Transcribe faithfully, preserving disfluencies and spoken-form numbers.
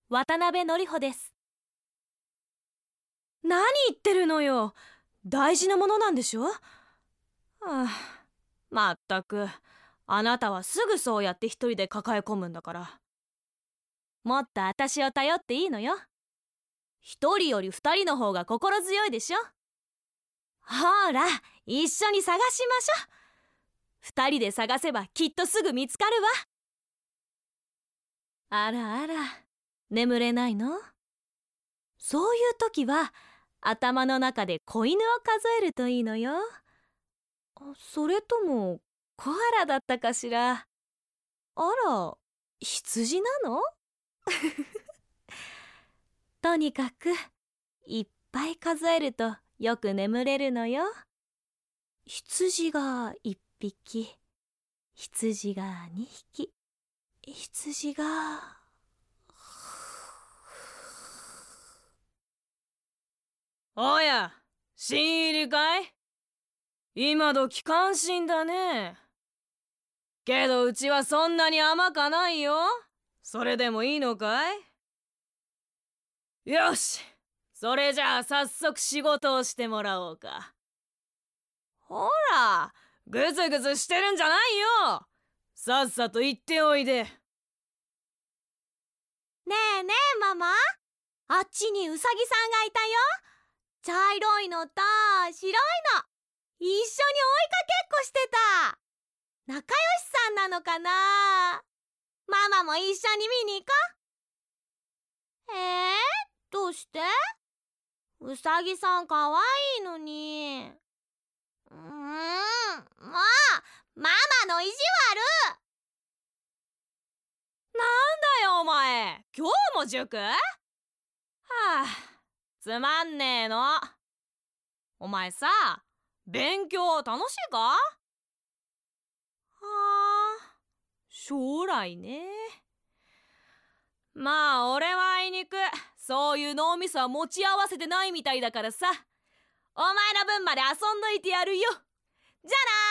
渡辺典穂です。 何言ってるのよ。大事なものなんでしょ。はあ、まったく、あなたはすぐそうやって一人で抱え込むんだから。 もっと私を頼っていいのよ。一人より二人の方が心強いでしょ。ほら、一緒に探しましょう。二人で探せばきっとすぐ見つかるわ。あらあら、眠れないの？そういう時は頭の中で子犬を数えるといいのよ。 それともコアラだったかしら。 あら、羊なの？ とにかくいっぱい数えるとよく眠れるのよ。羊が一匹、羊が二匹、羊がおや、新入りかい？今時感心だね。けどうちはそんなに甘かないよ。それでもいいのかい？よし、それじゃあ早速仕事をしてもらおうか。ほら、ぐずぐずしてるんじゃないよ。さっさと行っておいで。 ねえねえママ、あっちにウサギさんがいたよ。茶色いのと白いの、一緒に追いかけっこしてた。仲良しさんなのかな。ママも一緒に見に行こう。えー、どうして？ウサギさんかわいいのに。うーん、もうママの意地悪。 なんだよお前、今日も塾？はあ、つまんねえの。お前さ、勉強楽しいか？はあ、将来ね。まあ俺はあいにくそういう脳みそは持ち合わせてないみたいだからさ。お前の分まで遊んどいてやるよ。じゃあな。